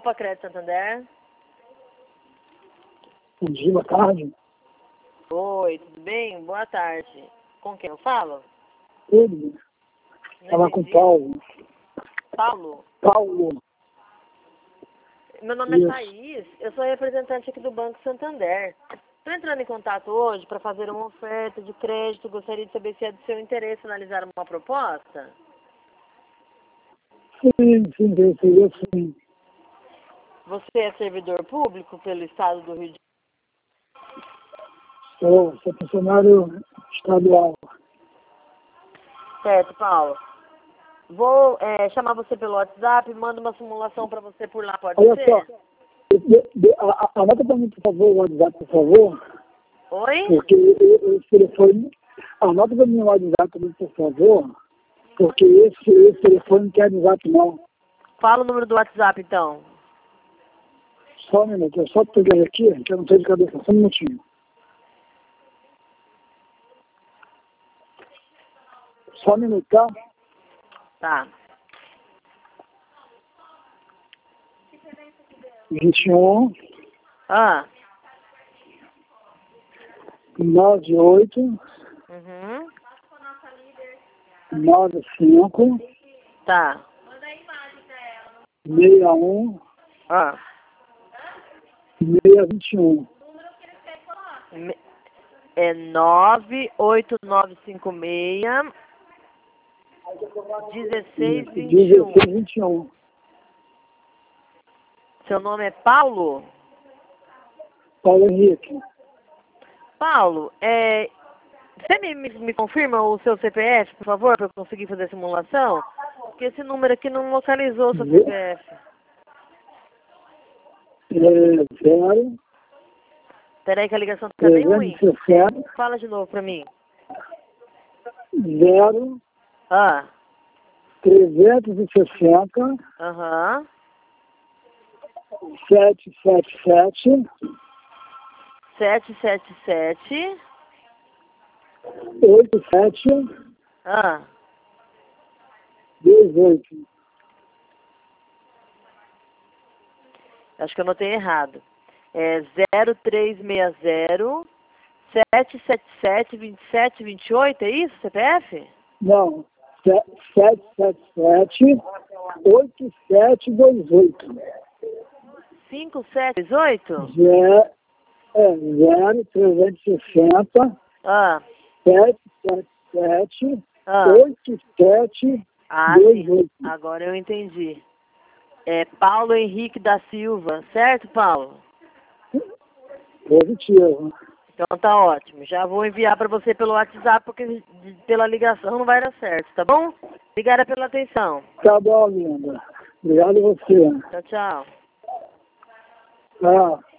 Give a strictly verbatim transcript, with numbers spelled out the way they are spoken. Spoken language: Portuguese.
Opa, Crédito Santander. Bom dia, boa tarde. Oi, tudo bem? Boa tarde. Com quem eu falo? Tudo. Falar com o Paulo. Paulo? Paulo. Meu nome Isso. é Thaís, eu sou representante aqui do Banco Santander. Estou entrando em contato hoje para fazer uma oferta de crédito. Gostaria de saber se é do seu interesse analisar uma proposta. Sim, sim, sim, sim, sim. Você é servidor público pelo Estado do Rio de Sou, sou funcionário estadual. Janeiro? Certo, Paulo. Vou é, chamar você pelo WhatsApp e mando uma simulação para você por lá, pode Olha ser? só, de- de- a- a- anota para mim, por favor, o WhatsApp, por favor, Oi? porque esse telefone, anota para mim o WhatsApp, por favor, porque esse, esse telefone não quer WhatsApp, não. Fala o número do WhatsApp, então. Só um minuto, eu só peguei aqui, que eu não sei de cabeça, só um minutinho. Só um minuto, tá? Tá. vinte e um, Ah. noventa e oito, Uhum. noventa e cinco, Tá. sessenta e um, Ah. seiscentos e vinte e um. Me- É nove oito nove cinco seis dezesseis vinte e um. dezesseis vinte e um. Seu nome é Paulo? Paulo Henrique. Paulo, é, você me, me, me confirma o seu C P F, por favor, para eu conseguir fazer a simulação? Porque esse número aqui não localizou o seu C P F. É, zero, Peraí que a ligação tá bem ruim. trezentos e sessenta, Fala de novo pra mim. zero, Ah, trezentos e sessenta, aham. setecentos e setenta e sete, sete sete sete. oitenta e sete, Ah, dezoito. acho que eu anotei errado. É zero três seis zero sete sete sete vinte e sete vinte e oito, é isso, C P F? Não, setecentos e setenta e sete, oitenta e sete vinte e oito. cinco sete oito? Zero, é, zero, trezentos e sessenta, Ah, setecentos e setenta e sete, ah. oitenta e sete, Ah, vinte e sim. oito. Agora eu entendi. É Paulo Henrique da Silva, certo, Paulo? Positivo. Então tá ótimo. Já vou enviar para você pelo WhatsApp, porque de- pela ligação não vai dar certo, tá bom? Obrigada pela atenção. Tá bom, linda. Obrigado a você. Tchau, tchau. Tchau.